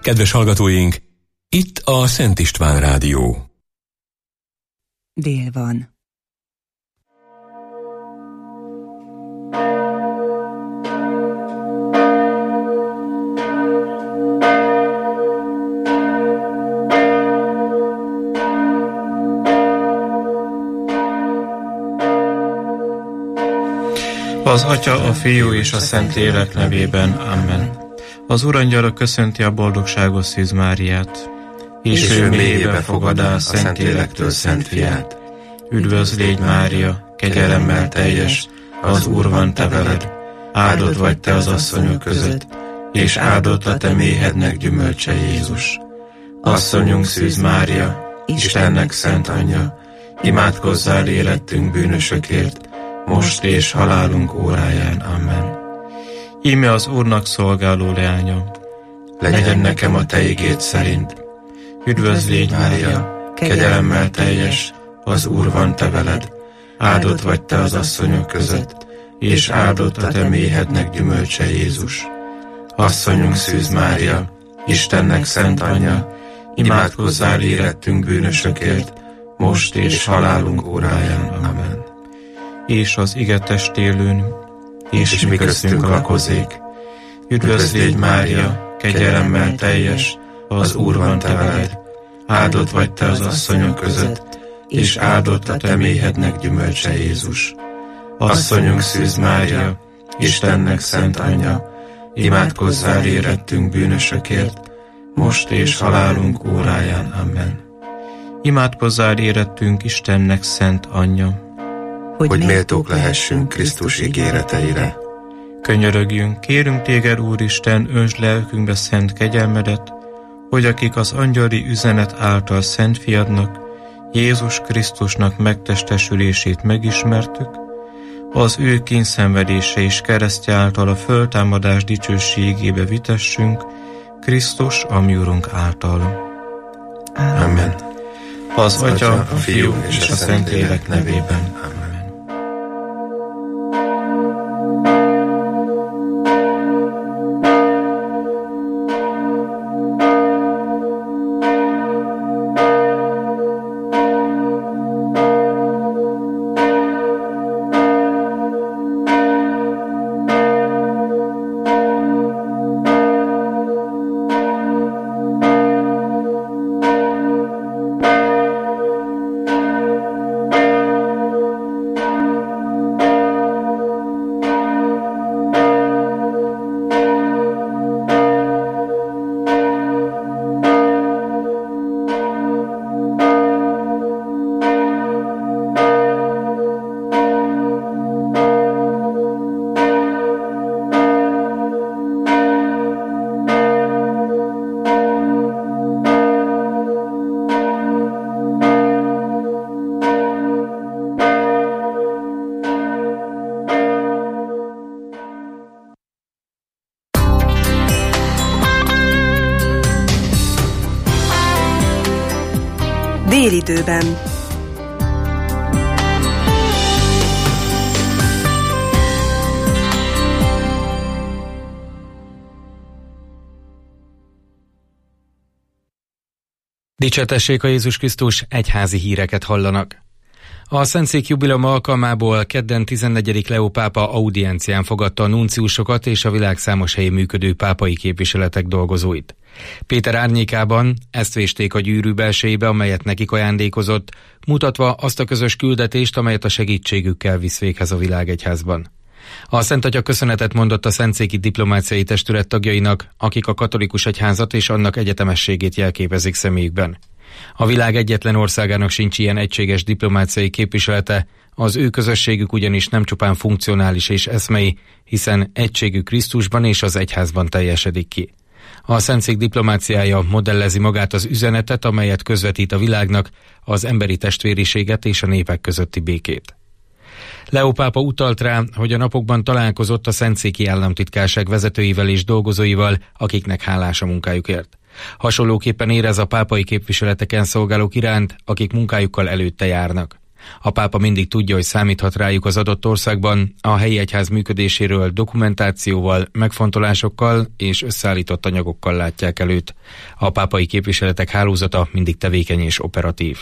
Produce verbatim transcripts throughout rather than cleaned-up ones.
Kedves hallgatóink, itt a Szent István Rádió. Dél van. Az Atya, a Fiú és a Szentlélek nevében. Amen. Az Urangyala köszönti a boldogságos Szűz Máriát, és, és ő mélyébe fogadá a Szentlélektől Szent Fiát. Üdvözl légy, Mária, kegyelemmel teljes, az Úr van te veled, áldott vagy te az asszonyok között, és áldott a te méhednek gyümölcse Jézus. Asszonyunk Szűz Mária, Istennek szent anyja, imádkozzál érettünk bűnösökért, most és halálunk óráján. Amen. Íme az Úrnak szolgáló leánya, legyen nekem a te igéd szerint. Üdvözl légy, Mária, kegyelemmel teljes, az Úr van te veled, áldott vagy te az asszonyok között, és áldott a te méhednek gyümölcse Jézus. Asszonyunk Szűz Mária, Istennek szent anyja, imádkozzál érettünk bűnösökért, most és halálunk óráján. Amen. És az ige testélőn, és, és mi köztünk lakozik. Üdvözl légy, Mária, kegyelemmel teljes, az Úr van te veled, áldott vagy te az asszonyok között, és áldott a te méhednek gyümölcse Jézus. Asszonyunk Szűz Mária, Istennek szent anyja, imádkozzál érettünk bűnösökért, most és halálunk óráján. Amen. Imádkozzál érettünk Istennek szent anyja, hogy, hogy méltók lehessünk Krisztus ígéreteire. Könyörögjünk, kérünk téged, Úristen, öntsd lelkünkbe szent kegyelmedet, hogy akik az angyali üzenet által Szent Fiadnak, Jézus Krisztusnak megtestesülését megismertük, az ő kínszenvedése és keresztje által a föltámadás dicsőségébe vitessünk, Krisztus, a mi Urunk által. Amen. Az Atya, a Fiú és a Szentlélek nevében. Amen. Délidőben. Dicséretessék a Jézus Krisztus, egyházi híreket hallanak. A Szentszék jubileum alkalmából kedden tizennegyedik Leó pápa audiencián fogadta a nunciusokat és a világ számos helyén működő pápai képviseletek dolgozóit. Péter árnyékában ezt vésték a gyűrű belsejébe, amelyet nekik ajándékozott, mutatva azt a közös küldetést, amelyet a segítségükkel visz véghez a világegyházban. A Szent Atya köszönetet mondott a Szentszéki Diplomáciai Testület tagjainak, akik a katolikus egyházat és annak egyetemességét jelképezik személyükben. A világ egyetlen országának sincs ilyen egységes diplomáciai képviselete, az ő közösségük ugyanis nem csupán funkcionális és eszmei, hiszen egységük Krisztusban és az egyházban teljesedik ki. A Szentszék diplomáciája modellezi magát az üzenetet, amelyet közvetít a világnak, az emberi testvériséget és a népek közötti békét. Leó pápa utalt rá, hogy a napokban találkozott a Szentszéki Államtitkárság vezetőivel és dolgozóival, akiknek hálás a munkájukért. Hasonlóképpen érez a pápai képviseleteken szolgálók iránt, akik munkájukkal előtte járnak. A pápa mindig tudja, hogy számíthat rájuk az adott országban, a helyi egyház működéséről dokumentációval, megfontolásokkal és összeállított anyagokkal látják előtt. A pápai képviseletek hálózata mindig tevékeny és operatív.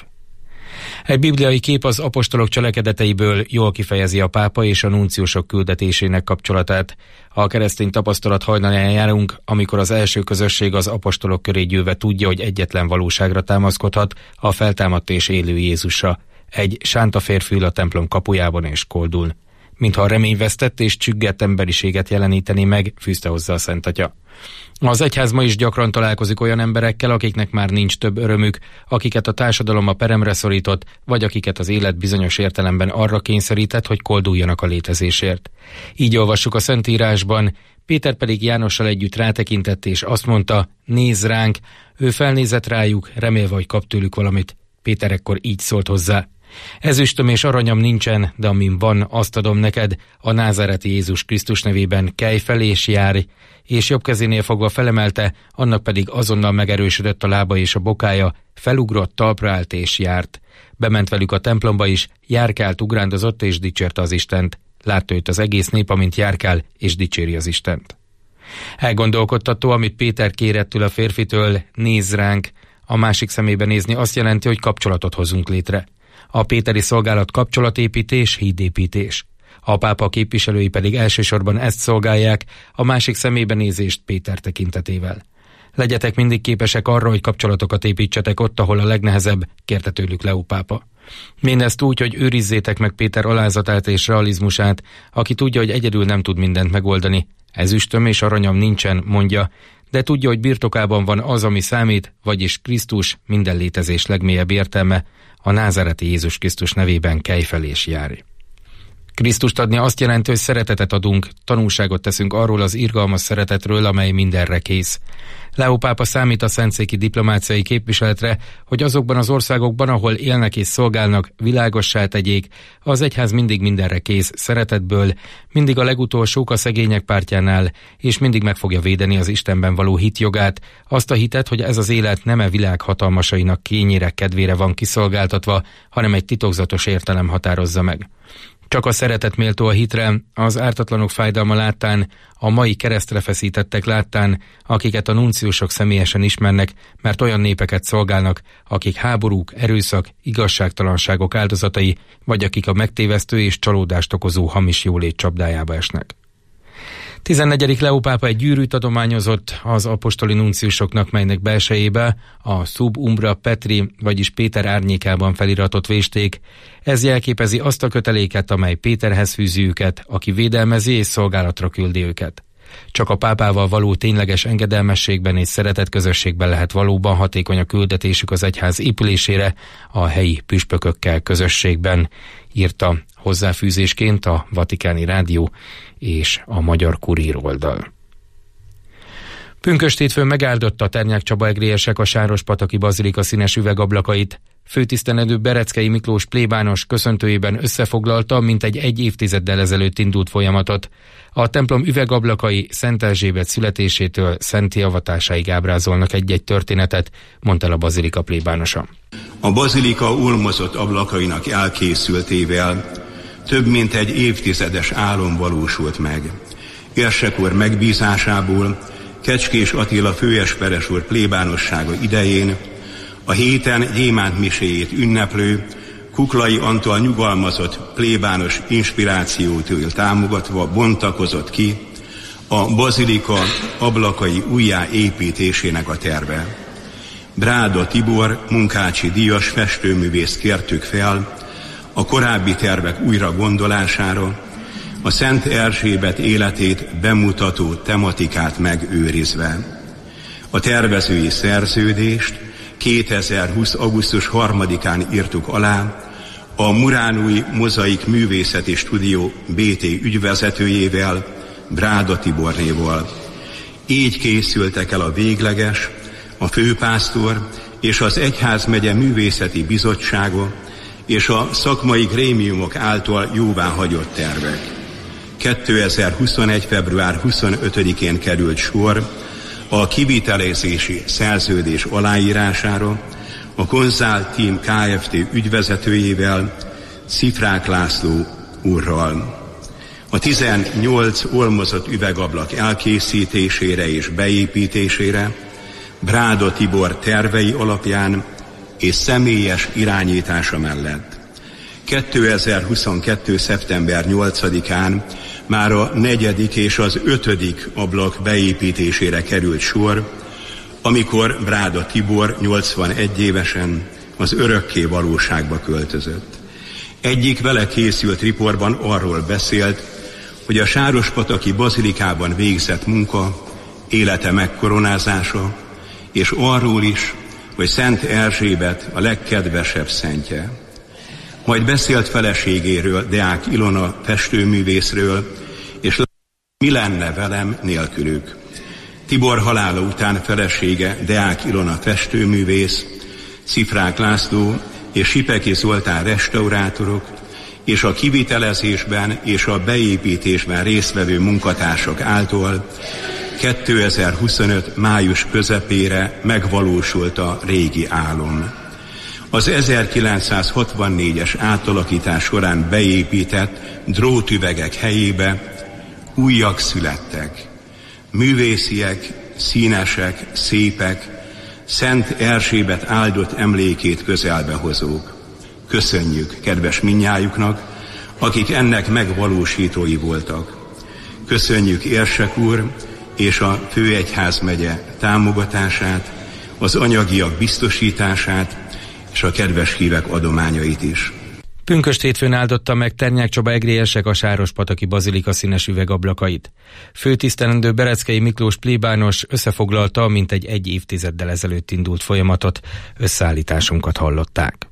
Egy bibliai kép az apostolok cselekedeteiből jól kifejezi a pápa és a nunciusok küldetésének kapcsolatát. A keresztény tapasztalat hajnalán járunk, amikor az első közösség az apostolok köré gyűlve tudja, hogy egyetlen valóságra támaszkodhat, a feltámadt és élő Jézusra. Egy sánta férfi ül a templom kapujában és koldul. Mintha a remény vesztett és csüggett emberiséget jeleníteni meg, fűzte hozzá a Szent Atya. Az egyház ma is gyakran találkozik olyan emberekkel, akiknek már nincs több örömük, akiket a társadalom a peremre szorított, vagy akiket az élet bizonyos értelemben arra kényszerített, hogy kolduljanak a létezésért. Így olvassuk a Szentírásban, Péter pedig Jánossal együtt rátekintett, és azt mondta, nézz ránk, ő felnézett rájuk, remélve, hogy kap tőlük valamit. Péter ekkor így szólt hozzá, ezüstöm és aranyam nincsen, de amin van, azt adom neked, a názáreti Jézus Krisztus nevében kelj fel és járj, és jobb kezénél fogva felemelte, annak pedig azonnal megerősödött a lába és a bokája, felugrott, talpra állt és járt. Bement velük a templomba is, járkált, ugrándozott és dicsérte az Istent. Látta őt az egész nép, amint járkál, és dicséri az Istent. Elgondolkodtató, amit Péter kérett tőle a férfitől, nézz ránk, a másik szemébe nézni azt jelenti, hogy kapcsolatot hozunk létre. A péteri szolgálat kapcsolatépítés, hídépítés. A pápa képviselői pedig elsősorban ezt szolgálják, a másik szemébe nézést Péter tekintetével. Legyetek mindig képesek arra, hogy kapcsolatokat építsetek ott, ahol a legnehezebb, kérte tőlük Leó pápa. Mindezt úgy, hogy őrizzétek meg Péter alázatát és realizmusát, aki tudja, hogy egyedül nem tud mindent megoldani. Ezüstöm és aranyam nincsen, mondja, de tudja, hogy birtokában van az, ami számít, vagyis Krisztus, minden létezés legmélyebb értelme, a názáreti Jézus Krisztus nevében kelj fel és járj. Krisztust adni azt jelenti, hogy szeretetet adunk, tanúságot teszünk arról az irgalmas szeretetről, amely mindenre kész. Leó pápa számít a szentszéki diplomáciai képviseletre, hogy azokban az országokban, ahol élnek és szolgálnak, világossá tegyék, az egyház mindig mindenre kész, szeretetből, mindig a legutolsók a szegények pártjánál, és mindig meg fogja védeni az Istenben való hitjogát, azt a hitet, hogy ez az élet nem e világ hatalmasainak kényére, kedvére van kiszolgáltatva, hanem egy titokzatos értelem határozza meg. Csak a szeretet méltó a hitre, az ártatlanok fájdalma láttán, a mai keresztre feszítettek láttán, akiket a nunciusok személyesen ismernek, mert olyan népeket szolgálnak, akik háborúk, erőszak, igazságtalanságok áldozatai, vagy akik a megtévesztő és csalódást okozó hamis jólét csapdájába esnek. tizennegyedik Leó pápa egy gyűrűt adományozott az apostoli nunciusoknak, melynek belsejébe a Sub Umbra Petri, vagyis Péter árnyékában feliratot vésték. Ez jelképezi azt a köteléket, amely Péterhez fűzi őket, aki védelmezi és szolgálatra küldi őket. Csak a pápával való tényleges engedelmességben és szeretetközösségben lehet valóban hatékony a küldetésük az egyház épülésére, a helyi püspökökkel közösségben, írta hozzáfűzésként a Vatikáni Rádió és a Magyar Kurír oldal. Pünkösdhétfőn megáldotta a Ternyák Csaba egrélyesek a Sárospataki bazilika színes üvegablakait. Főtiszteletű Bereckei Miklós plébános köszöntőjében összefoglalta, mint egy egy évtizeddel ezelőtt indult folyamatot. A templom üvegablakai Szent Erzsébet születésétől szenti avatásáig ábrázolnak egy-egy történetet, mondta a bazilika plébánosa. A bazilika ulmozott ablakainak elkészültével több mint egy évtizedes álom valósult meg. Érsek úr megbízásából Kecskés Attila főesperes úr plébánossága idején a héten gyémánt miséjét ünneplő Kuklai Antal nyugalmazott plébános inspirációtól támogatva bontakozott ki a bazilika ablakai újjáépítésének a terve. Bráda Tibor munkácsi díjas festőművészt kértük fel a korábbi tervek újra gondolására, a Szent Erzsébet életét bemutató tematikát megőrizve. A tervezői szerződést kétezer-húsz. augusztus harmadikán írtuk alá a Muránói Mozaik Művészeti Stúdió bé té ügyvezetőjével, Bráda Tibornéval. Így készültek el a végleges, a főpásztor és az Egyházmegye Művészeti Bizottsága és a szakmai grémiumok által jóváhagyott tervek. kétezer-huszonegy. február huszonötödikén került sor a kivitelezési szerződés aláírására a Konzál Team Kft. Ügyvezetőjével, Szifrák László úrral. A tizennyolc olmozott üvegablak elkészítésére és beépítésére Bráda Tibor tervei alapján és személyes irányítása mellett kétezer-huszonkettő. szeptember nyolcadikán már a negyedik és az ötödik ablak beépítésére került sor, amikor Bráda Tibor nyolcvanegy évesen az örökké valóságba költözött. Egyik vele készült riportban arról beszélt, hogy a sárospataki bazilikában végzett munka, élete megkoronázása, és arról is, hogy Szent Erzsébet a legkedvesebb szentje. Majd beszélt feleségéről, Deák Ilona festőművészről, és mi lenne velem nélkülük. Tibor halála után felesége, Deák Ilona festőművész, Szifrák László és Sipeki Zoltán restaurátorok, és a kivitelezésben és a beépítésben résztvevő munkatársak által kétezer-huszonöt. május közepére megvalósult a régi álom. Az ezerkilencszázhatvannégyes átalakítás során beépített drótüvegek helyébe újak születtek. Művésziek, színesek, szépek, Szent Erzsébet áldott emlékét közelbe hozók. Köszönjük kedves mindnyájuknak, akik ennek megvalósítói voltak. Köszönjük Érsek úr és a Főegyházmegye támogatását, az anyagiak biztosítását és a kedves hívek adományait is. Pünkösd hétfőn áldotta meg Ternyák Csaba egri érsek a Sárospataki bazilika színes üvegablakait. Főtisztelendő Bereckei Miklós plébános összefoglalta, mint egy egy évtizeddel ezelőtt indult folyamatot, összeállításunkat hallották.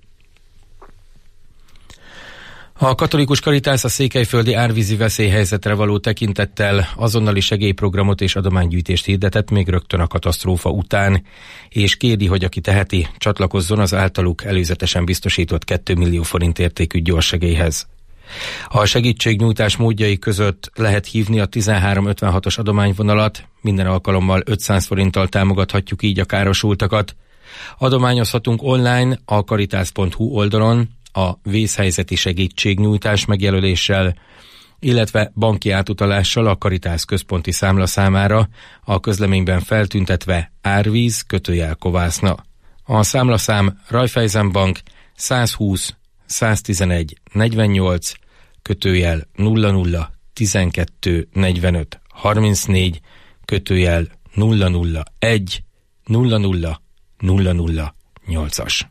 A katolikus Karitász a székelyföldi árvízi veszélyhelyzetre való tekintettel azonnali segélyprogramot és adománygyűjtést hirdetett még rögtön a katasztrófa után, és kéri, hogy aki teheti, csatlakozzon az általuk előzetesen biztosított két millió forint értékű gyorssegélyhez. A segítségnyújtás módjai között lehet hívni a tizenhárom ötvenhatos adományvonalat, minden alkalommal ötszáz forinttal támogathatjuk így a károsultakat. Adományozhatunk online a karitász pont hu oldalon, a vészhelyzeti segítségnyújtás megjelöléssel, illetve banki átutalással a Karitász központi számlaszámára, a közleményben feltüntetve árvíz kötőjel Kovászna. A számlaszám Raiffeisenbank százhúsz száztizenegy negyvennyolc kötőjel nulla nulla tizenkettő negyvenöt harmincnégy kötőjel nulla nulla egy nulla nulla nulla nulla nyolcas.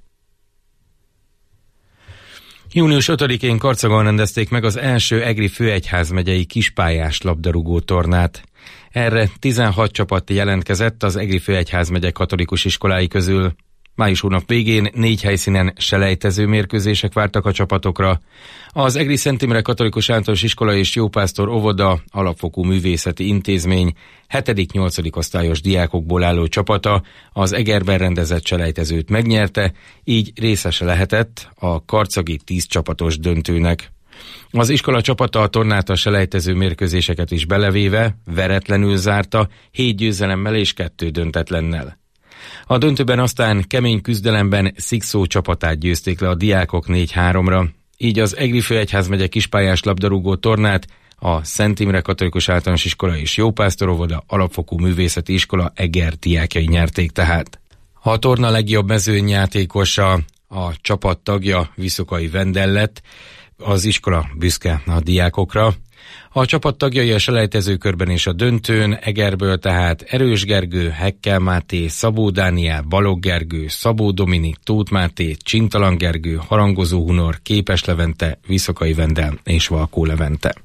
június ötödikén Karcagon rendezték meg az első egri főegyházmegyei kispályás labdarúgó tornát. Erre tizenhat csapat jelentkezett az egri főegyházmegye katolikus iskolái közül. Május hónap végén négy helyszínen selejtező mérkőzések vártak a csapatokra. Az Egri Szent Imre Katolikus Általános Iskola és Jópásztor Óvoda alapfokú művészeti intézmény hetedik-nyolcadik osztályos diákokból álló csapata az Egerben rendezett selejtezőt megnyerte, így részese lehetett a karcagi tíz csapatos döntőnek. Az iskola csapata a tornát a selejtező mérkőzéseket is belevéve veretlenül zárta, hét győzelemmel és kettő döntetlennel. A döntőben aztán kemény küzdelemben Szikszó csapatát győzték le a diákok négy háromra, így az Egri Főegyházmegye kispályás labdarúgó tornát a Szent Imre Katolikus Általános Iskola és Jópásztor Óvoda alapfokú művészeti iskola Eger diákjai nyerték tehát. A torna legjobb mezőnyjátékosa, a csapat tagja Viszokai Vendel lett, az iskola büszke a diákokra. A csapat tagjai a selejtezőkörben és a döntőn Egerből tehát Erős Gergő, Hekkel Máté, Szabó Dániel, Balogh Gergő, Szabó Dominik, Tóth Máté, Csintalan Gergő, Harangozó Hunor, Képes Levente, Viszokai Vendel és Valkó Levente.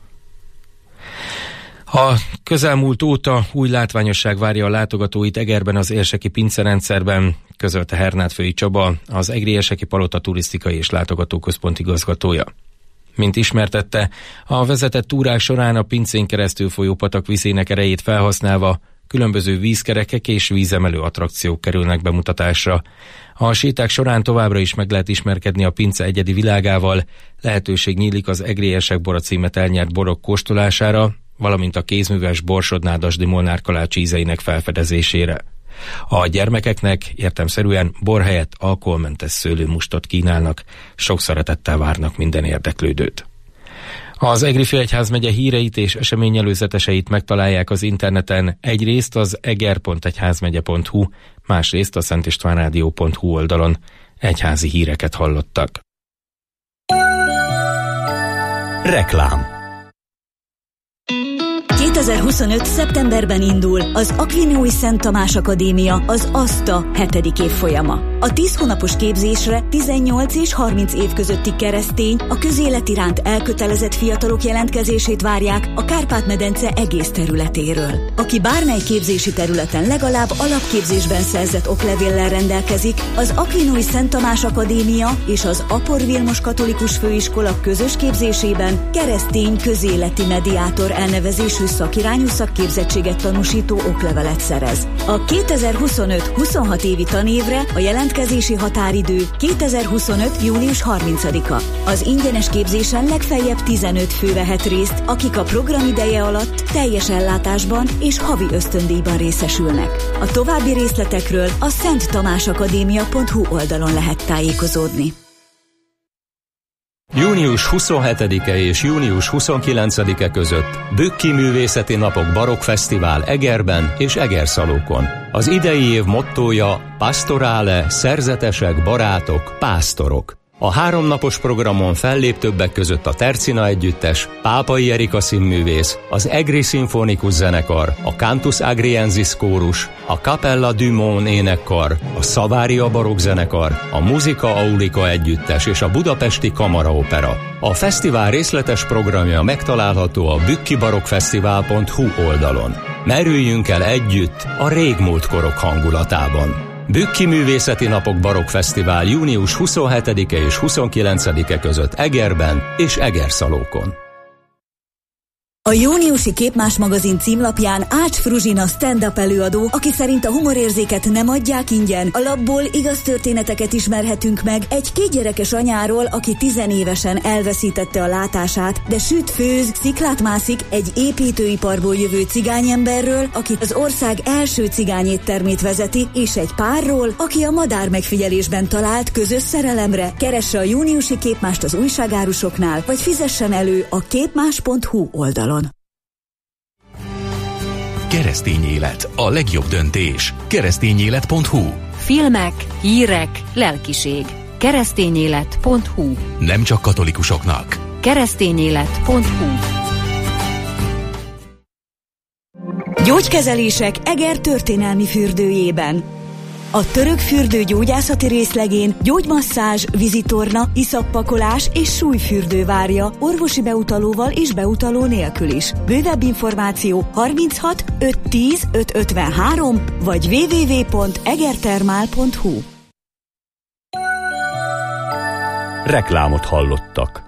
A közelmúlt óta új látványosság várja a látogatóit Egerben az érseki pincerendszerben, közölte Hernádfői Csaba, az Egri Érseki Palota turisztikai és látogatóközpont igazgatója. Mint ismertette, a vezetett túrák során a pincén keresztül folyó patak vizének erejét felhasználva különböző vízkerekek és vízemelő attrakciók kerülnek bemutatásra. A séták során továbbra is meg lehet ismerkedni a pince egyedi világával, lehetőség nyílik az Egri Érsek bora címet elnyert borok kóstolására, valamint a kézműves Borsod-Nádasdy Molnár Kalács ízeinek felfedezésére. A gyermekeknek értelemszerűen bor helyett alkoholmentes szőlőmustot kínálnak, sok szeretettel várnak minden érdeklődőt. Az Egri Főegyházmegye híreit és eseményelőzeteseit megtalálják az interneten, egyrészt az eger pont egyházmegye pont hu, másrészt a szentistvánrádió pont hu oldalon. Egyházi híreket hallottak. Reklám. kétezer-huszonöt. szeptemberben indul az Akvinói Szent Tamás Akadémia, az ASZTA hetedik évfolyama. A tíz hónapos képzésre tizennyolc és harminc év közötti keresztény, a közélet iránt elkötelezett fiatalok jelentkezését várják a Kárpát-medence egész területéről. Aki bármely képzési területen legalább alapképzésben szerzett oklevéllel rendelkezik, az Akvinói Szent Tamás Akadémia és az Apor Vilmos Katolikus Főiskola közös képzésében keresztény közéleti mediátor elnevezésű szakirányú szakképzettséget tanúsító oklevelet szerez. A kétezer-huszonöt huszonhat évi tanévre a jelentkezési határidő kétezer-huszonöt. június harmincadika. Az ingyenes képzésen legfeljebb tizenöt fő vehet részt, akik a program ideje alatt teljes ellátásban és havi ösztöndíjban részesülnek. A további részletekről a szent tamás akadémia pont hu oldalon lehet tájékozódni. június huszonhetedike és június huszonkilencedike között Bükki Művészeti Napok Barokk Fesztivál Egerben és Egerszalókon. Az idei év mottója Pastorale, szerzetesek, barátok, pásztorok. A háromnapos programon fellép többek között a Tercina Együttes, Pápai Erika színművész, az Egri Szimfonikus Zenekar, a Cantus Agriensis Kórus, a Capella du Mon énekkar, a Savaria Barokk Zenekar, a Musica Aulica Együttes és a Budapesti Kamaraopera. A fesztivál részletes programja megtalálható a bükki barokk fesztivál pont hu oldalon. Merüljünk el együtt a régmúlt korok hangulatában. Bükki Művészeti Napok Barokk Fesztivál június huszonhetedike és huszonkilencedike között Egerben és Egerszalókon. A júniusi Képmás magazin címlapján Ács Fruzsina stand-up előadó, aki szerint a humorérzéket nem adják ingyen. A lapból igaz történeteket ismerhetünk meg egy kétgyerekes anyáról, aki tizenévesen elveszítette a látását, de süt, főz, sziklát mászik, egy építőiparból jövő cigányemberről, aki az ország első cigányéttermét vezeti, és egy párról, aki a madár megfigyelésben talált közös szerelemre. Keresse a júniusi Képmást az újságárusoknál, vagy fizessen elő a képmás pont hu oldalon. Keresztény élet, a legjobb döntés. keresztényélet pont hu. Filmek, hírek, lelkiség. keresztényélet pont hu. Nem csak katolikusoknak. keresztényélet pont hu. Gyógykezelések Eger történelmi fürdőjében. A török fürdő gyógyászati részlegén gyógymasszázs, vízitorna, iszappakolás és súlyfürdő várja orvosi beutalóval és beutaló nélkül is. Bővebb információ harminchat ötszáz tíz ötszázötvenhárom vagy double-u double-u double-u pont egertermál pont hu. Reklámot hallottak.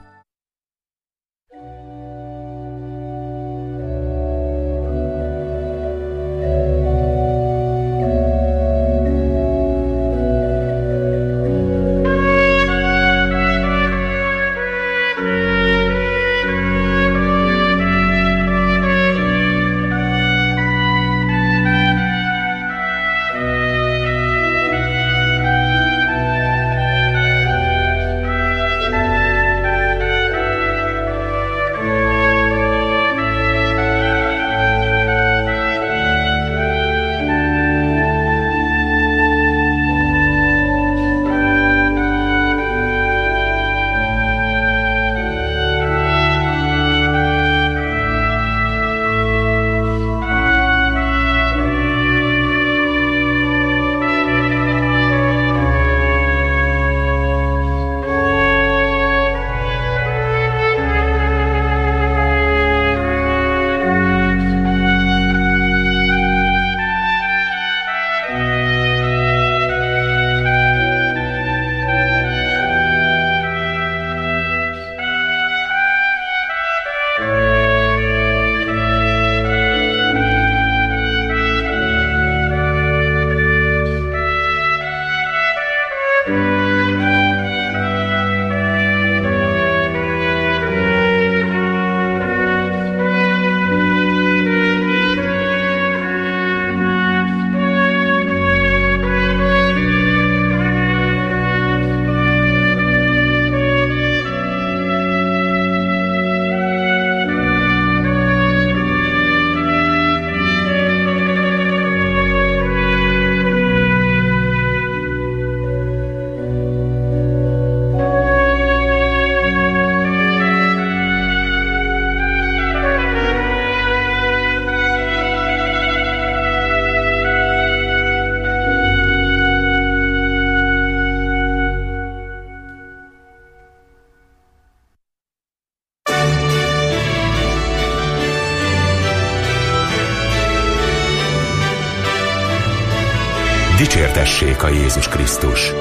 Dicsértessék a Jézus Krisztus!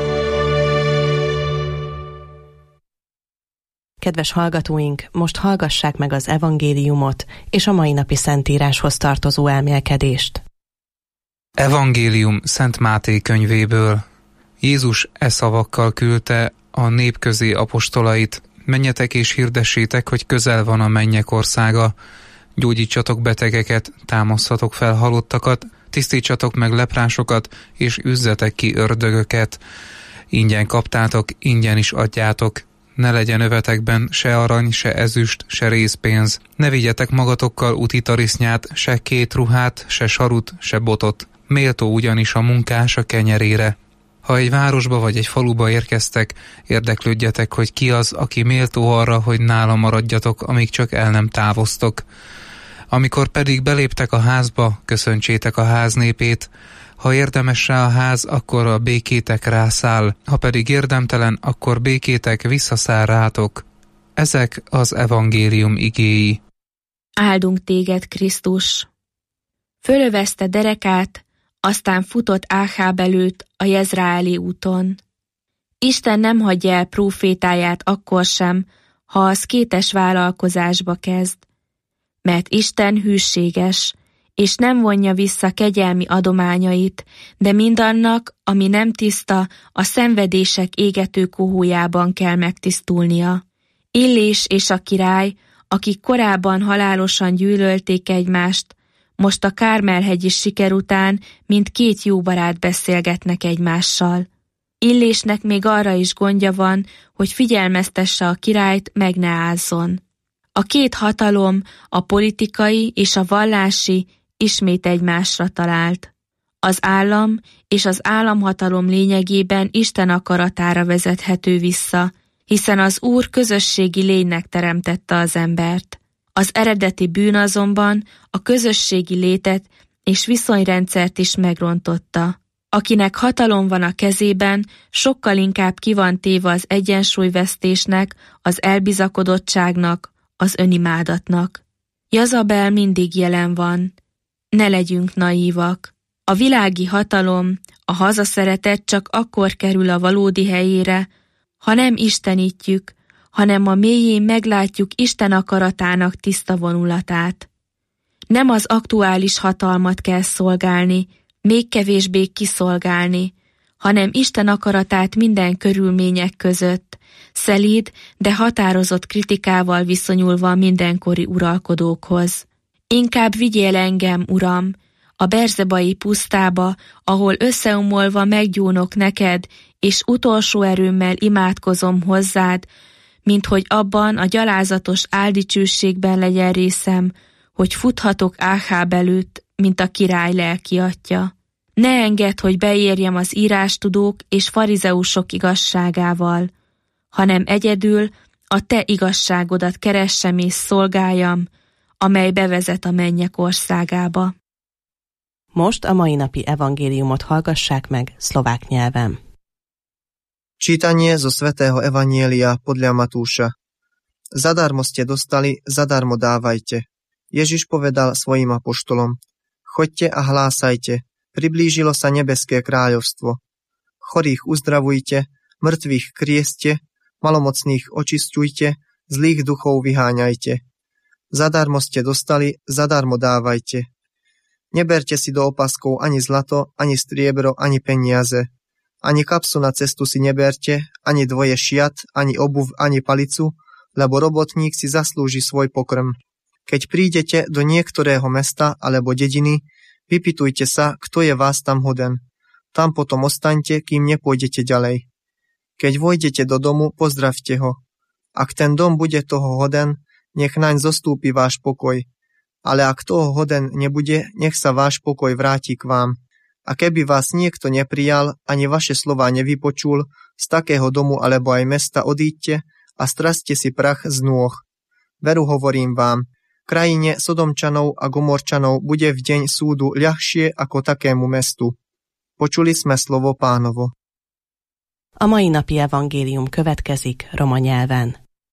Kedves hallgatóink, most hallgassák meg az evangéliumot és a mai napi szentíráshoz tartozó elmélkedést. Evangélium Szent Máté könyvéből. Jézus e szavakkal küldte a nép közé apostolait: menjetek és hirdessétek, hogy közel van a mennyek országa. Gyógyítsatok betegeket, támaszhatok fel halottakat, tisztítsatok meg leprásokat, és üzzetek ki ördögöket. Ingyen kaptátok, ingyen is adjátok. Ne legyen övetekben se arany, se ezüst, se rézpénz. Ne vigyetek magatokkal úti tarisznyát, se két ruhát, se sarut, se botot. Méltó ugyanis a munkás a kenyerére. Ha egy városba vagy egy faluba érkeztek, érdeklődjetek, hogy ki az, aki méltó arra, hogy nála maradjatok, amíg csak el nem távoztok. Amikor pedig beléptek a házba, köszöntsétek a ház népét. Ha érdemes rá a ház, akkor a békétek rászáll, ha pedig érdemtelen, akkor békétek visszaszáll rátok. Ezek az evangélium igéi. Áldunk téged, Krisztus! Fölövezte derekát, aztán futott Áháb előtt a jezreeli úton. Isten nem hagyja el prófétáját akkor sem, ha az kétes vállalkozásba kezd, mert Isten hűséges, és nem vonja vissza kegyelmi adományait, de mindannak, ami nem tiszta, a szenvedések égető kohójában kell megtisztulnia. Illés és a király, akik korábban halálosan gyűlölték egymást, most a Kármel-hegyi siker után, mint két jó barát beszélgetnek egymással. Illésnek még arra is gondja van, hogy figyelmeztesse a királyt, meg ne ázzon. A két hatalom, a politikai és a vallási ismét egymásra talált. Az állam és az államhatalom lényegében Isten akaratára vezethető vissza, hiszen az Úr közösségi lénynek teremtette az embert. Az eredeti bűn azonban a közösségi létet és viszonyrendszert is megrontotta. Akinek hatalom van a kezében, sokkal inkább ki van téve az egyensúlyvesztésnek, az elbizakodottságnak, az önimádatnak. Jezabel mindig jelen van. Ne legyünk naívak. A világi hatalom, a hazaszeretet csak akkor kerül a valódi helyére, ha nem istenítjük, hanem a mélyén meglátjuk Isten akaratának tiszta vonulatát. Nem az aktuális hatalmat kell szolgálni, még kevésbé kiszolgálni, hanem Isten akaratát minden körülmények között, szelíd, de határozott kritikával viszonyulva mindenkori uralkodókhoz. Inkább vigyél engem, Uram, a berzebai pusztába, ahol összeomolva meggyónok neked, és utolsó erőmmel imádkozom hozzád, mint hogy abban a gyalázatos áldicsőségben legyen részem, hogy futhatok Áháb előtt, mint a király lelki atya. Ne engedd, hogy beérjem az írástudók és farizeusok igazságával, hanem egyedül a te igazságodat keressem és szolgáljam, amely bevezet a mennyek országába. Most a mai napi evangéliumot hallgassák meg szlovák nyelven. Čítanie zo svätého Evanjelia podľa Matúša. Zadarmo ste dostali, zadarmo dávajte. Ježiš povedal svojim apoštolom: Choďte a hlásajte, priblížilo sa nebeské kráľovstvo. Chorých uzdravujte, mŕtvych krieste, malomocných očisťujte, zlých duchov vyháňajte. Zadarmo ste dostali, zadarmo dávajte. Neberte si do opaskov ani zlato, ani striebro, ani peniaze. Ani kapsu na cestu si neberte, ani dvoje šiat, ani obuv, ani palicu, lebo robotník si zaslúži svoj pokrm. Keď prídete do niektorého mesta alebo dediny, vypytujte sa, kto je vás tam hoden. Tam potom ostaňte, kým nepôjdete ďalej. Keď vojdete do domu, pozdravte ho. Ak ten dom bude toho hoden, nech naň zostúpi váš pokoj. Ale ak toho hoden nebude, nech sa váš pokoj vráti k vám. A keby vás niekto neprijal, ani vaše slová nevypočul, z takého domu alebo aj mesta odíďte a straste si prach z nôh. Veru hovorím vám, krajine Sodomčanov a Gomorčanov bude v deň súdu ľahšie ako takému mestu. Počuli sme slovo Pánovo. A mai napi evangélium következik roma nyelven.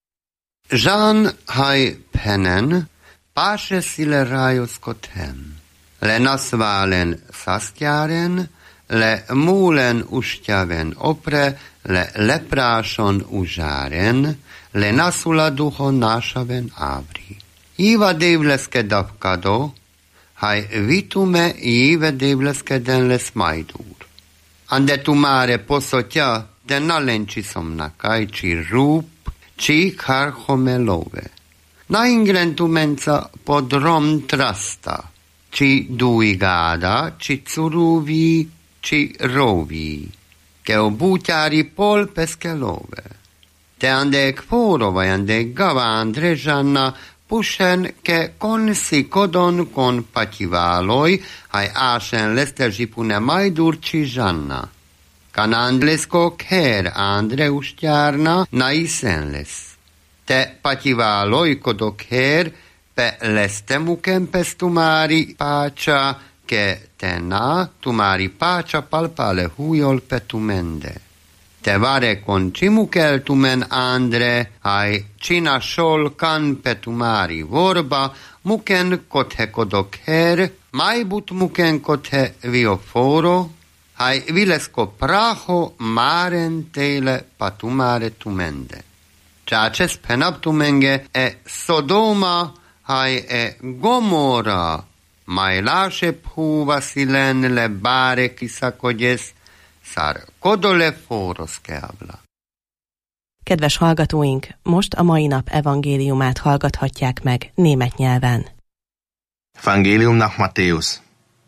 Jean hai penen, páse szile rájoszkothem. Lenaszválen szasztjáren, le mulen uštjaven opre, le leprášon užáren, le nasula duho našaven avri. Iva devleske davkado, haj vitume ive devleskeden les majdur. Ande tu mare posotja, de nalenči somnakaj, či rup, či karhomelove. Na ingrentu menca podrom trasta, či duigada, či curuvi, či rovi, che obuťári pol peskelove. Te ande kvorova, ande gava Andrežanna, pušen ke konsi kodon kon pativáloj, haj ásen leste žipune majdur či žanna. Kan andlesko kher Andreuštjárna na isen les. Te pativáloj kodok kher, pe leste muken pes tumari pácsa, ke tena tumari pácsa palpale hujol pe tumende. Te vare kon cimukel tumen Andre, haj cina sol kan pe tumari vorba, muken kothe kodok her, majbut muken kothe vioforo, haj vilesko praho maren tele patumare tumende. Čačes penap tumenge e Sodoma, haj e Gomora, majlaše phuva silen le bare kisakogyes, szár kodole fóroszke abla. Kedves hallgatóink, most a mai nap evangéliumát hallgathatják meg német nyelven. Evangelium nach Matthäus.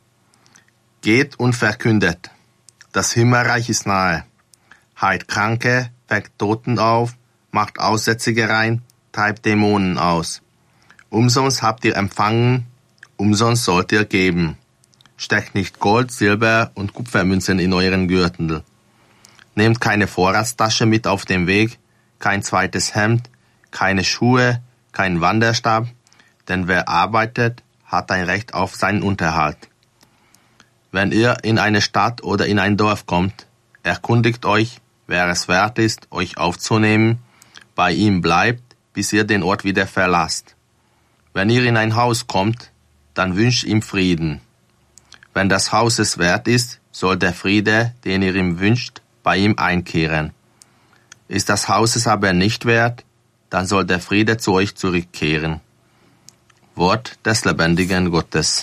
Geht und verkündet, das Himmelreich ist nahe. Heilt Kranke, weckt Toten auf, macht Aussätzige rein, treibt Dämonen aus. Umsonst habt ihr empfangen, umsonst sollt ihr geben. Steckt nicht Gold, Silber und Kupfermünzen in euren Gürtel. Nehmt keine Vorratstasche mit auf den Weg, kein zweites Hemd, keine Schuhe, kein Wanderstab, denn wer arbeitet, hat ein Recht auf seinen Unterhalt. Wenn ihr in eine Stadt oder in ein Dorf kommt, erkundigt euch, wer es wert ist, euch aufzunehmen, bei ihm bleibt, bis ihr den Ort wieder verlasst. Wenn ihr in ein Haus kommt, dann wünscht ihm Frieden. Wenn das Haus es wert ist, soll der Friede, den ihr ihm wünscht, bei ihm einkehren. Ist das Haus es aber nicht wert, dann soll der Friede zu euch zurückkehren. Wort des lebendigen Gottes.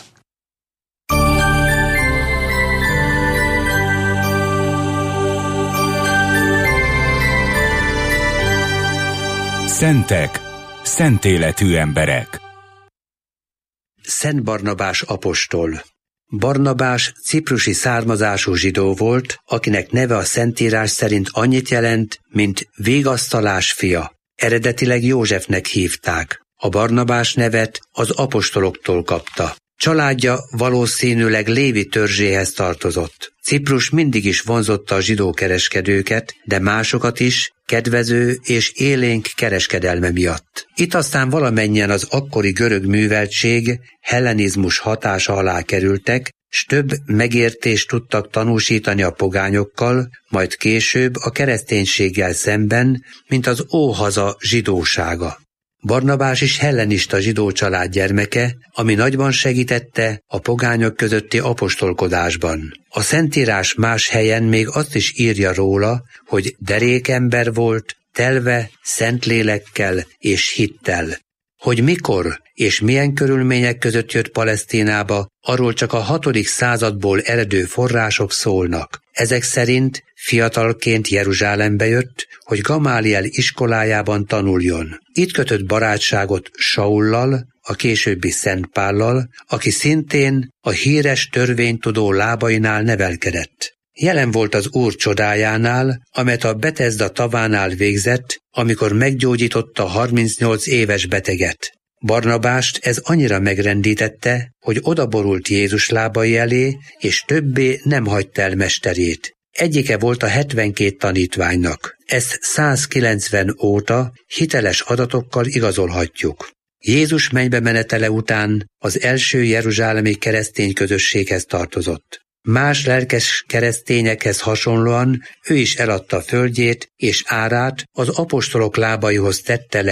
Szentek, szentéletű emberek. Szent Barnabás apostol. Barnabás ciprusi származású zsidó volt, akinek neve a Szentírás szerint annyit jelent, mint végasztalás fia. Eredetileg Józsefnek hívták. A Barnabás nevet az apostoloktól kapta. Családja valószínűleg Lévi törzséhez tartozott. Ciprus mindig is vonzotta a zsidó kereskedőket, de másokat is, kedvező és élénk kereskedelme miatt. Itt aztán valamennyien az akkori görög műveltség, hellenizmus hatása alá kerültek, s több megértést tudtak tanúsítani a pogányokkal, majd később a kereszténységgel szemben, mint az óhaza zsidósága. Barnabás is hellenista zsidó család gyermeke, ami nagyban segítette a pogányok közötti apostolkodásban. A Szentírás más helyen még azt is írja róla, hogy derékember volt, telve szentlélekkel és hittel. Hogy mikor és milyen körülmények között jött Palesztinába, arról csak a hatodik századból eredő források szólnak. Ezek szerint fiatalként Jeruzsálembe jött, hogy Gamáliel iskolájában tanuljon. Itt kötött barátságot Saullal, a későbbi Szent Pállal, aki szintén a híres törvénytudó lábainál nevelkedett. Jelen volt az Úr csodájánál, amelyet a Betesda tavánál végzett, amikor meggyógyította harmincnyolc éves beteget. Barnabást ez annyira megrendítette, hogy odaborult Jézus lábai elé, és többé nem hagyta el mesterét. Egyike volt a hetvenkét tanítványnak. Ezt százkilencven óta hiteles adatokkal igazolhatjuk. Jézus mennybe menetele után az első jeruzsálemi keresztény közösséghez tartozott. Más lelkes keresztényekhez hasonlóan ő is eladta földjét és árát az apostolok lábaihoz tette le.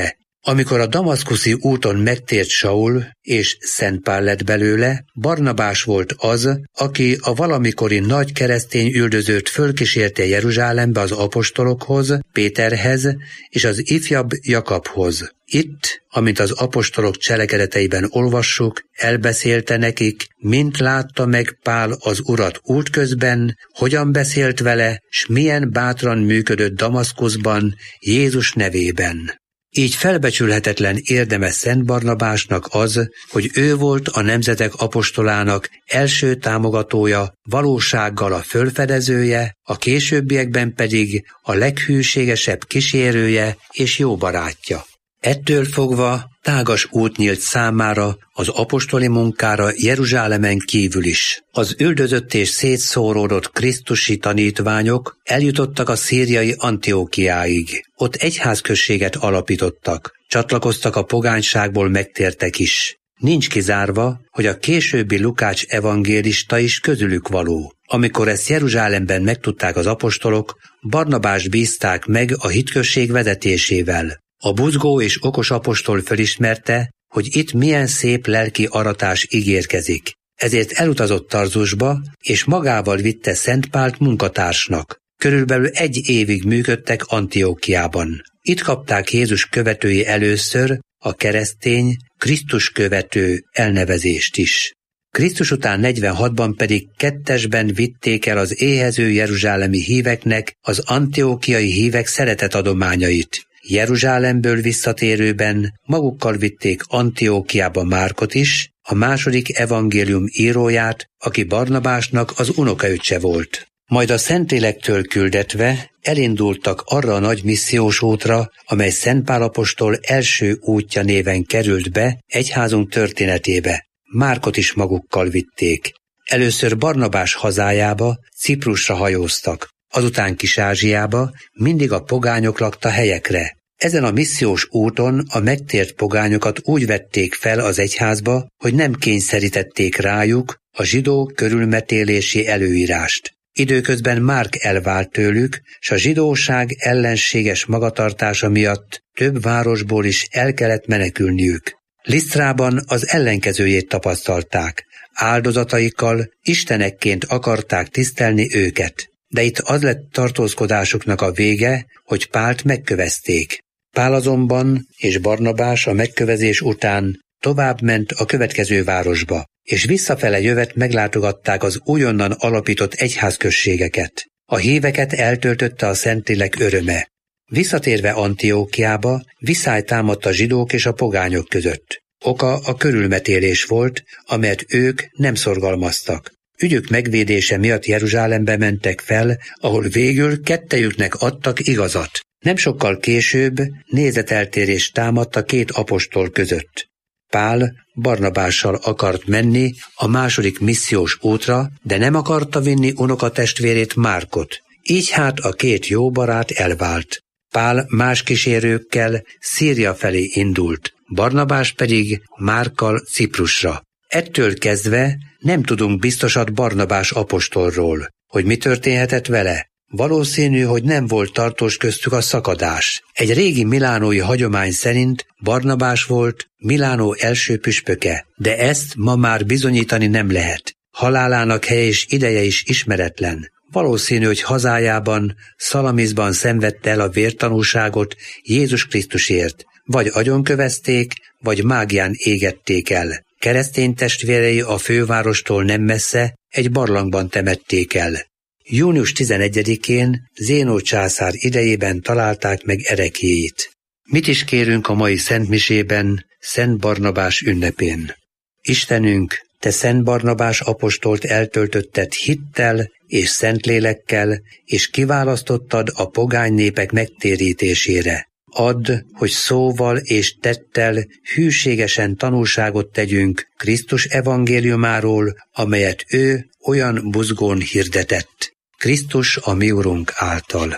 Amikor a damaszkuszi úton megtért Saul, és Szent Pál lett belőle, Barnabás volt az, aki a valamikori nagy keresztény üldözőt fölkísérte Jeruzsálembe az apostolokhoz, Péterhez és az ifjabb Jakabhoz. Itt, amint az apostolok cselekedeteiben olvassuk, elbeszélte nekik, mint látta meg Pál az urat útközben, hogyan beszélt vele, s milyen bátran működött Damaszkuszban, Jézus nevében. Így felbecsülhetetlen érdeme Szent Barnabásnak az, hogy ő volt a nemzetek apostolának első támogatója, valósággal a fölfedezője, a későbbiekben pedig a leghűségesebb kísérője és jó barátja. Ettől fogva tágas út nyílt számára az apostoli munkára Jeruzsálemen kívül is. Az üldözött és szétszóródott krisztusi tanítványok eljutottak a szíriai Antiókiáig. Ott egyházközséget alapítottak, csatlakoztak a pogányságból megtértek is. Nincs kizárva, hogy a későbbi Lukács evangélista is közülük való. Amikor ezt Jeruzsálemben megtudták az apostolok, Barnabást bízták meg a hitközség vezetésével. A buzgó és okos apostol felismerte, hogy itt milyen szép lelki aratás ígérkezik. Ezért elutazott Tarzusba, és magával vitte Szent Pált munkatársnak. Körülbelül egy évig működtek Antiókiában. Itt kapták Jézus követői először a keresztény, Krisztus követő elnevezést is. Krisztus után negyvenhatban pedig kettesben vitték el az éhező jeruzsálemi híveknek az antiókiai hívek szeretetadományait. Jeruzsálemből visszatérőben magukkal vitték Antiókiába Márkot is, a második evangélium íróját, aki Barnabásnak az unokaöccse volt. Majd a Szentlélektől küldetve elindultak arra a nagy missziós útra, amely Szent Pál apostol első útja néven került be egyházunk történetébe. Márkot is magukkal vitték. Először Barnabás hazájába, Ciprusra hajóztak, azután Kis-Ázsiába, mindig a pogányok lakta helyekre. Ezen a missziós úton a megtért pogányokat úgy vették fel az egyházba, hogy nem kényszerítették rájuk a zsidó körülmetélési előírást. Időközben Márk elvált tőlük, s a zsidóság ellenséges magatartása miatt több városból is el kellett menekülniük. Lisztrában az ellenkezőjét tapasztalták. Áldozataikkal istenekként akarták tisztelni őket. De itt az lett tartózkodásuknak a vége, hogy Pált megkövezték. Pál azonban és Barnabás a megkövezés után tovább ment a következő városba, és visszafele jövet meglátogatták az újonnan alapított egyházközségeket. A híveket eltöltötte a Szentlélek öröme. Visszatérve Antiókiába, viszály támadt a zsidók és a pogányok között. Oka a körülmetélés volt, amelyet ők nem szorgalmaztak. Ügyük megvédése miatt Jeruzsálembe mentek fel, ahol végül kettejüknek adtak igazat. Nem sokkal később nézeteltérés támadt a két apostol között. Pál Barnabással akart menni a második missziós útra, de nem akarta vinni unokatestvérét Márkot. Így hát a két jó barát elvált. Pál más kísérőkkel Szíria felé indult, Barnabás pedig Márkkal Ciprusra. Ettől kezdve nem tudunk biztosat Barnabás apostolról. Hogy mi történhetett vele? Valószínű, hogy nem volt tartós köztük a szakadás. Egy régi milánói hagyomány szerint Barnabás volt Milánó első püspöke, de ezt ma már bizonyítani nem lehet. Halálának helye és ideje is ismeretlen. Valószínű, hogy hazájában, Szalamiszban szenvedte el a vértanúságot Jézus Krisztusért, vagy agyonkövezték, vagy mágián égették el. Keresztény testvérei a fővárostól nem messze egy barlangban temették el. június tizenegyedikén Zénó császár idejében találták meg ereklyéit. Mit is kérünk a mai szentmisében, Szent Barnabás ünnepén? Istenünk, te Szent Barnabás apostolt eltöltötted hittel és Szentlélekkel, és kiválasztottad a pogány népek megtérítésére. Add, hogy szóval és tettel hűségesen tanúságot tegyünk Krisztus evangéliumáról, amelyet ő olyan buzgón hirdetett. Krisztus a mi Urunk által.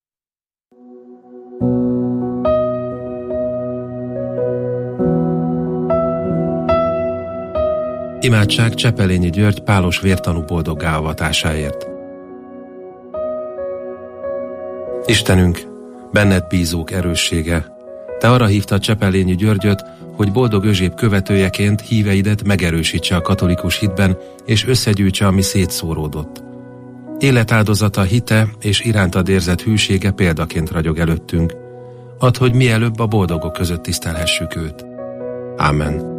Imádság Csepelényi György pálos vértanú boldoggá avatásáért. Istenünk, benned bízók erőssége, Te arra hívtad Csepelényi Györgyöt, hogy Boldog Özséb követőjeként híveidet megerősítse a katolikus hitben, és összegyűjtse, ami szétszóródott. Életáldozata, hite és irántad érzett hűsége példaként ragyog előttünk. Add, hogy mielőbb a boldogok között tisztelhessük őt. Ámen.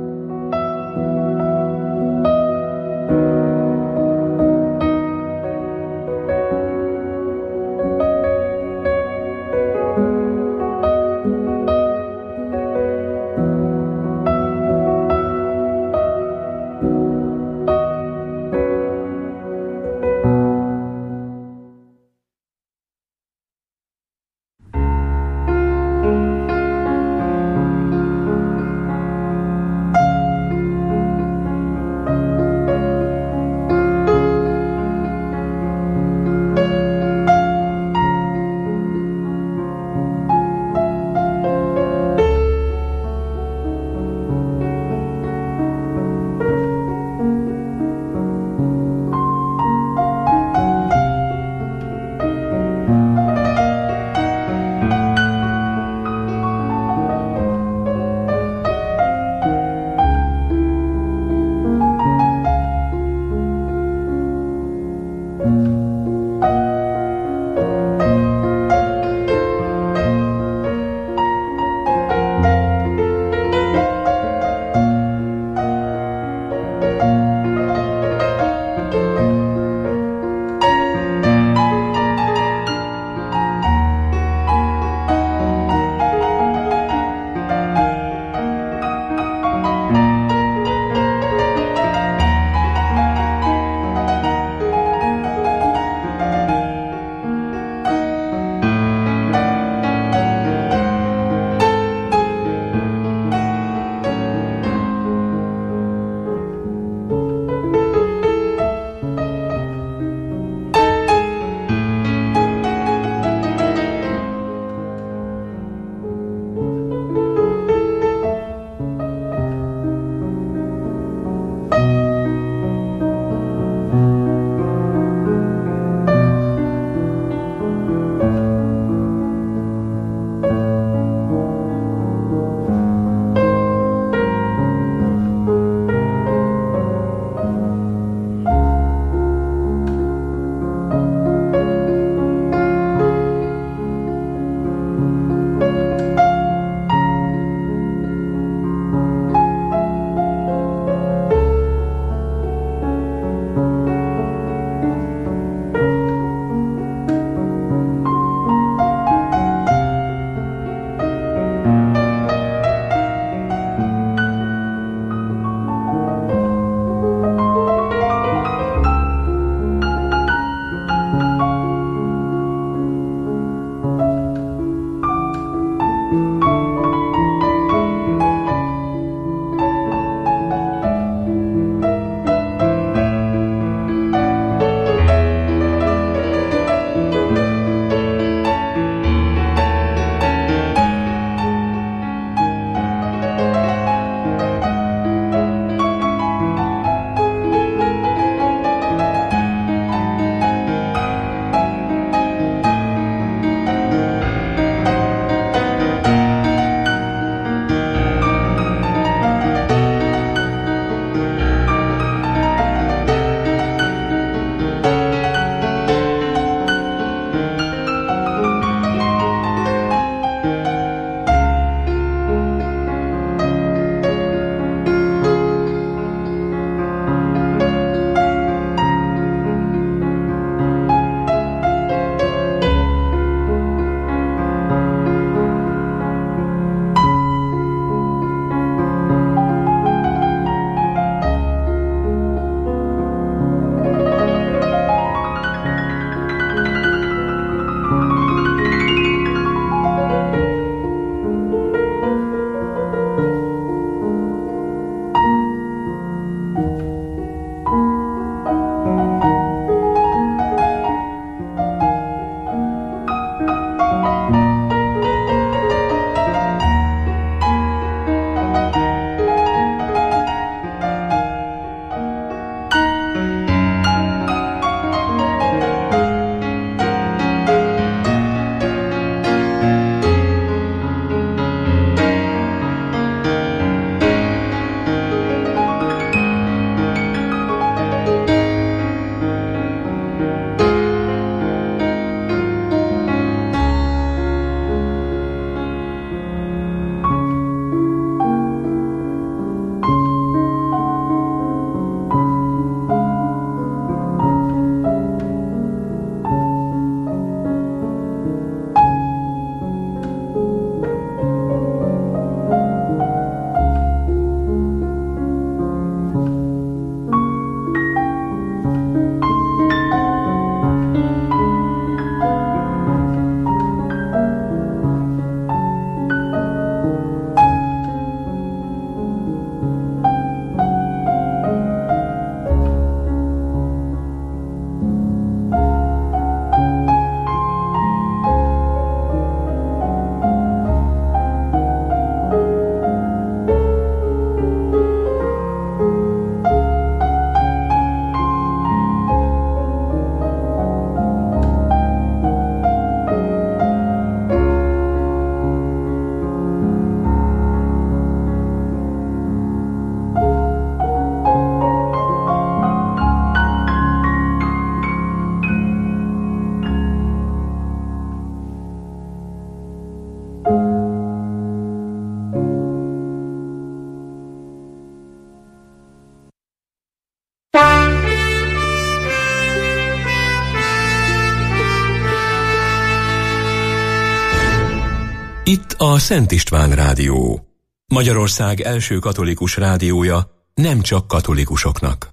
Itt a Szent István Rádió. Magyarország első katolikus rádiója, nem csak katolikusoknak.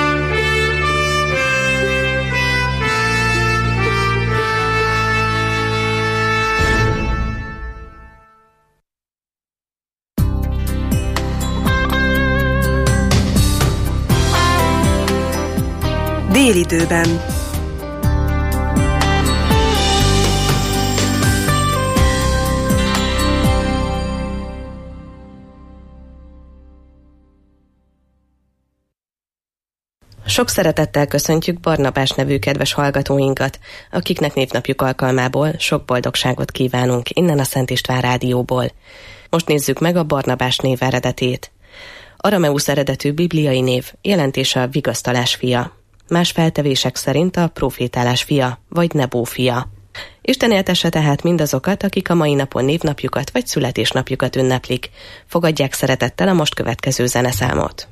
Délidőben. Sok szeretettel köszöntjük Barnabás nevű kedves hallgatóinkat, akiknek névnapjuk alkalmából sok boldogságot kívánunk innen a Szent István Rádióból. Most nézzük meg a Barnabás név eredetét. Arameusz eredetű bibliai név, jelentése a vigasztalás fia. Más feltevések szerint a profétálás fia, vagy Nebó fia. Isten éltesse tehát mindazokat, akik a mai napon névnapjukat vagy születésnapjukat ünneplik. Fogadják szeretettel a most következő zeneszámot.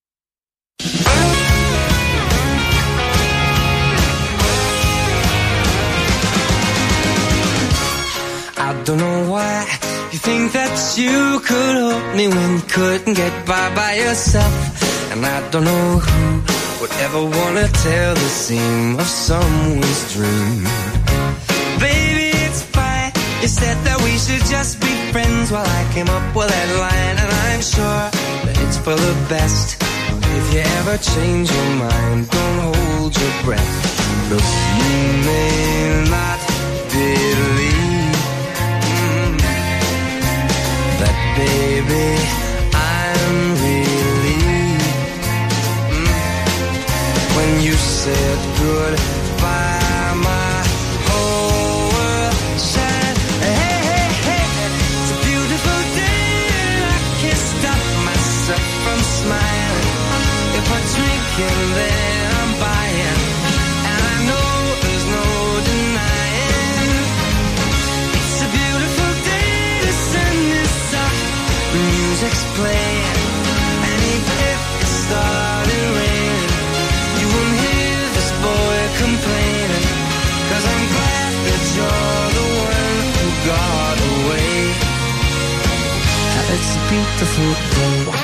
I don't know why you think that you could help me when you couldn't get by by yourself. And I don't know who would ever wanna tell the seam of someone's dream. Baby, it's fine. You said that we should just be friends while I came up with that line. And I'm sure that it's for the best. If you ever change your mind, don't hold your breath. Look, you may not believe that, baby, I'm relieved mm. when you said goodbye, my whole world shined. Hey, hey, hey, it's a beautiful day and I can't stop myself from smiling. If I drink and then I'm buying, and I know there's no denying. It's a beautiful day, the sun is up, the music's playing, and even if it started raining, you won't hear this boy complaining, 'cause I'm glad that you're the one who got away. It's a beautiful day.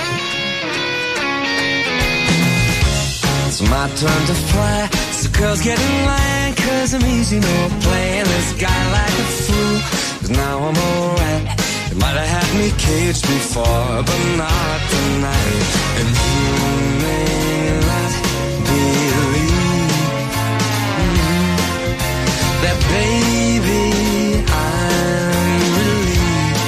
It's my turn to fly, so girls get in line, 'cause I'm easy, no playing this guy like a fool. 'Cause now I'm alright. You might have had me caged before, but not tonight. And you may not believe mm, that, baby, I'm relieved.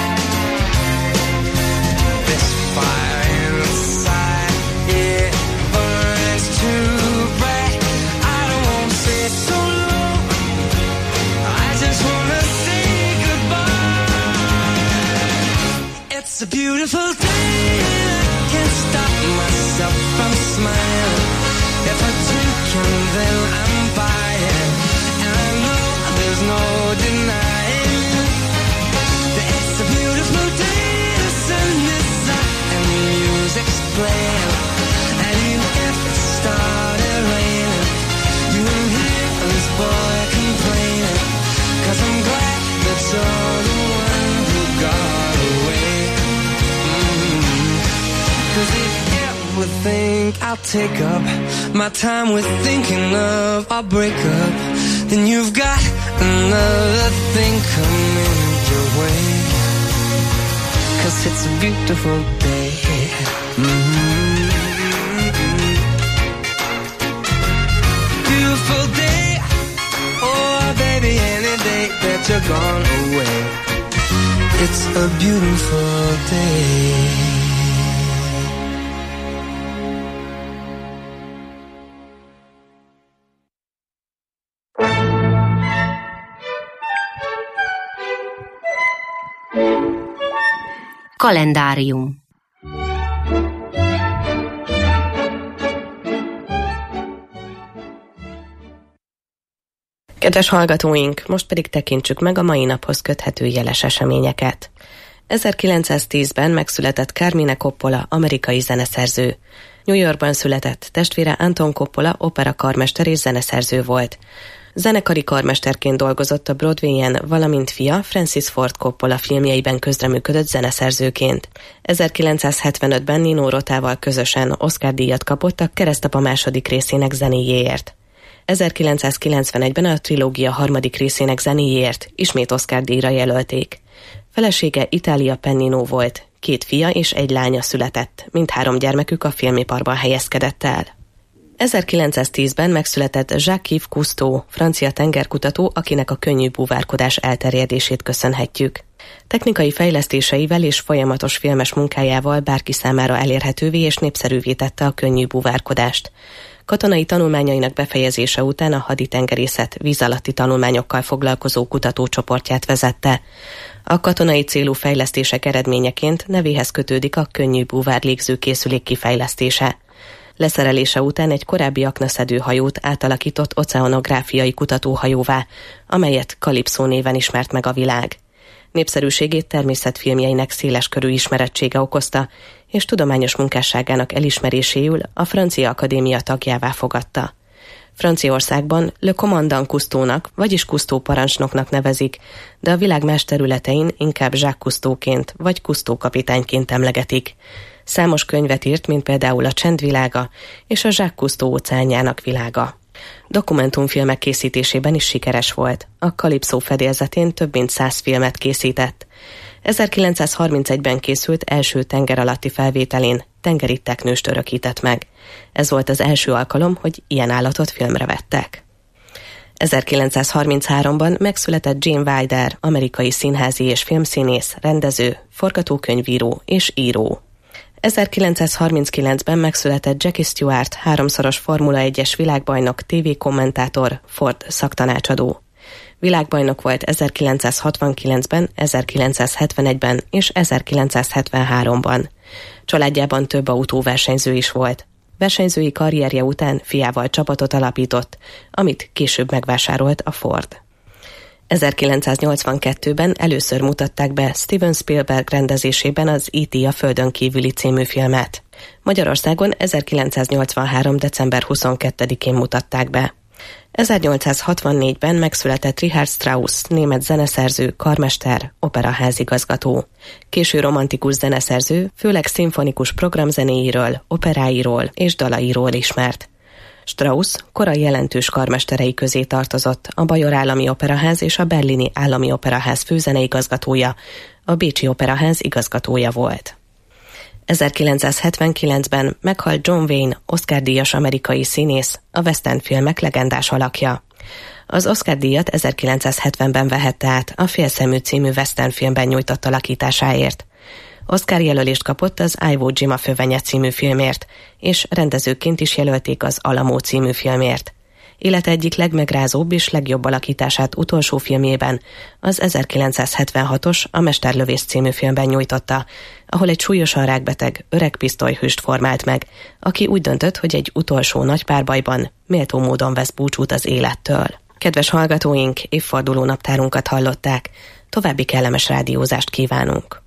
This fire inside, it burns too bright. I don't want to say so long, I just want to say it's a beautiful day and I can't stop myself from smiling. If I drink and then I'm buying, and I know there's no denying that it's a beautiful day, the sun is up and the music's playing, and even if it started raining, you won't hear this boy complaining, 'cause I'm glad that you're the one who got away. Cause if you think I'll take up my time with thinking of our breakup, then you've got another thing coming your way. 'Cause it's a beautiful day. Mm-hmm. Beautiful day. Oh baby, any day that you're gone away, it's a beautiful day. Kalendárium. Kedves hallgatóink, most pedig tekintsük meg a mai naphoz köthető jeles eseményeket. ezerkilencszáztízben megszületett Carmine Coppola, amerikai zeneszerző. New Yorkban született, testvére Anton Coppola operakarmester és zeneszerző volt. Zenekari karmesterként dolgozott a Broadwayen, valamint fia Francis Ford Coppola filmjeiben közreműködött zeneszerzőként. ezerkilencszázhetvenötben Nino Rotával közösen Oscar-díjat kapott a Keresztapa második részének zenéjéért. ezerkilencszázkilencvenegyben a trilógia harmadik részének zenéjéért ismét Oscar-díjra jelölték. Felesége Italia Pennino volt, két fia és egy lánya született, mindhárom gyermekük a filmiparban helyezkedett el. ezerkilencszáztízben megszületett Jacques-Yves Cousteau, francia tengerkutató, akinek a könnyű búvárkodás elterjedését köszönhetjük. Technikai fejlesztéseivel és folyamatos filmes munkájával bárki számára elérhetővé és népszerűvé tette a könnyű búvárkodást. Katonai tanulmányainak befejezése után a haditengerészet víz alatti tanulmányokkal foglalkozó kutatócsoportját vezette. A katonai célú fejlesztések eredményeként nevéhez kötődik a könnyű búvár légzőkészülék kifejlesztése. Leszerelése után egy korábbi aknaszedő hajót átalakított oceanográfiai kutatóhajóvá, amelyet Calypso néven ismert meg a világ. Népszerűségét természetfilmjeinek széleskörű ismerettsége okozta, és tudományos munkásságának elismeréséül a Francia Akadémia tagjává fogadta. Franciaországban Le Commandant Cousteaunak, vagyis Cousteau parancsnoknak nevezik, de a világ más területein inkább Jacques Cousteauként vagy Cousteau kapitányként emlegetik. Számos könyvet írt, mint például a Csendvilága és a Jacques Cousteau óceánjának világa. Dokumentumfilmek készítésében is sikeres volt. A Calypso fedélzetén több mint száz filmet készített. ezerkilencszázharmincegyben készült első tenger alatti felvételén tengeri teknőst örökített meg. Ez volt az első alkalom, hogy ilyen állatot filmre vettek. ezerkilencszázharmincháromban megszületett Gene Wilder, amerikai színházi és filmszínész, rendező, forgatókönyvíró és író. ezerkilencszázharminckilencben megszületett Jackie Stewart, háromszoros Formula egyes világbajnok, tévékommentátor, Ford szaktanácsadó. Világbajnok volt ezerkilencszázhatvankilencben, ezerkilencszázhetvenegyben és ezerkilencszázhetvenháromban. Családjában több autóversenyző is volt. Versenyzői karrierje után fiával csapatot alapított, amit később megvásárolt a Ford. ezerkilencszáznyolcvankettőben először mutatták be Steven Spielberg rendezésében az é té a Földön kívüli című filmet. Magyarországon ezerkilencszáznyolcvanhárom. december huszonkettedikén mutatták be. ezernyolcszázhatvannégyben megszületett Richard Strauss, német zeneszerző, karmester, operaházigazgató. Késő romantikus zeneszerző, főleg szimfonikus programzenéiről, operáiról és dalairól ismert. Strauss korai jelentős karmesterei közé tartozott, a Bajor Állami Operaház és a Berlini Állami Operaház főzeneigazgatója, a Bécsi Operaház igazgatója volt. ezerkilencszázhetvenkilencben meghalt John Wayne, Oscar-díjas amerikai színész, a western filmek legendás alakja. Az Oscar-díjat ezerkilencszázhetvenben vehette át a Félszemű című western filmben nyújtott alakításáért. Oscar jelölést kapott az Iwo Jima Fövenye című filmért, és rendezőként is jelölték az Alamo című filmért. Élete egyik legmegrázóbb és legjobb alakítását utolsó filmjében, az ezerkilencszázhetvenhatos A Mesterlövész című filmben nyújtotta, ahol egy súlyosan rákbeteg, öreg pisztolyhőst formált meg, aki úgy döntött, hogy egy utolsó nagy párbajban méltó módon vesz búcsút az élettől. Kedves hallgatóink, évforduló naptárunkat hallották, további kellemes rádiózást kívánunk!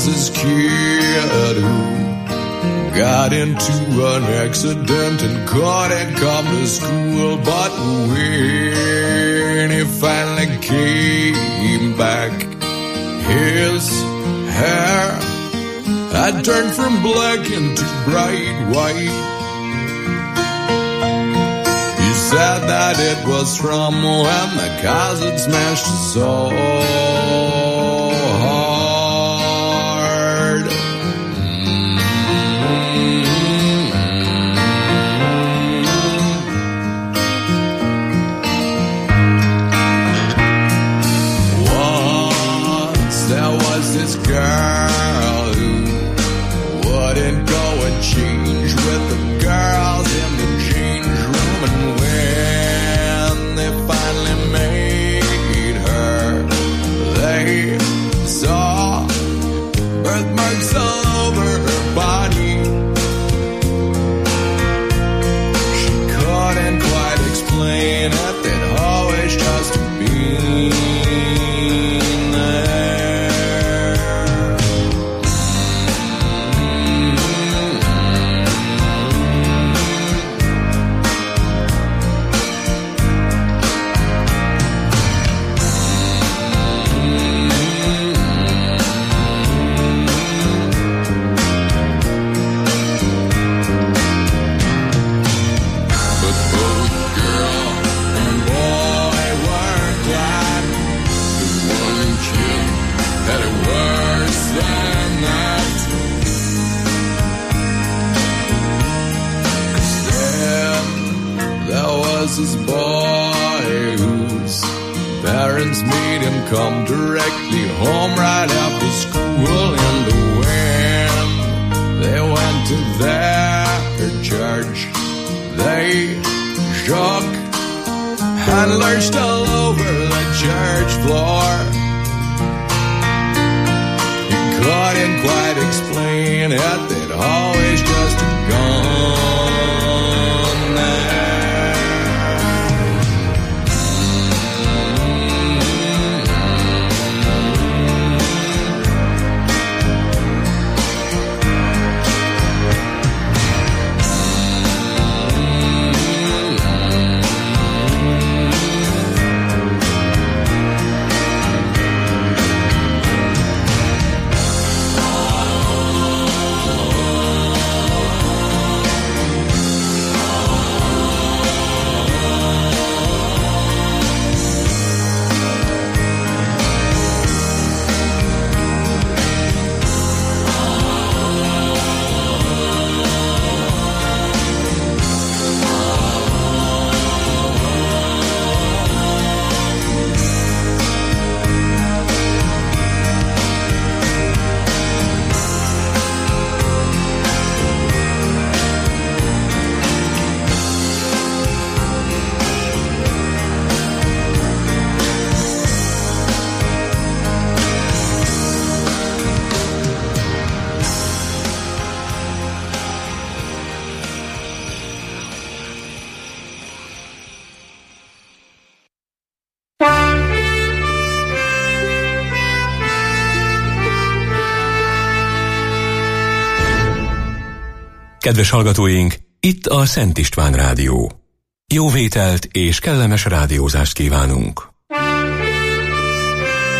this kid who got into an accident and couldn't come to school, but when he finally came back, his hair had turned from black into bright white. He said that it was from when the cars had smashed his soul. Girl who wouldn't go and change with the girls in the change room, and when they finally made her, they saw birthmarks all over her body. She couldn't quite explain it, they'd always just been there. This boy whose parents made him come directly home right after school, and when they went to their church, they shook and lurched all over the church floor. He couldn't quite explain it, they'd always just gone there. Kedves hallgatóink, itt a Szent István Rádió. Jó vételt és kellemes rádiózást kívánunk!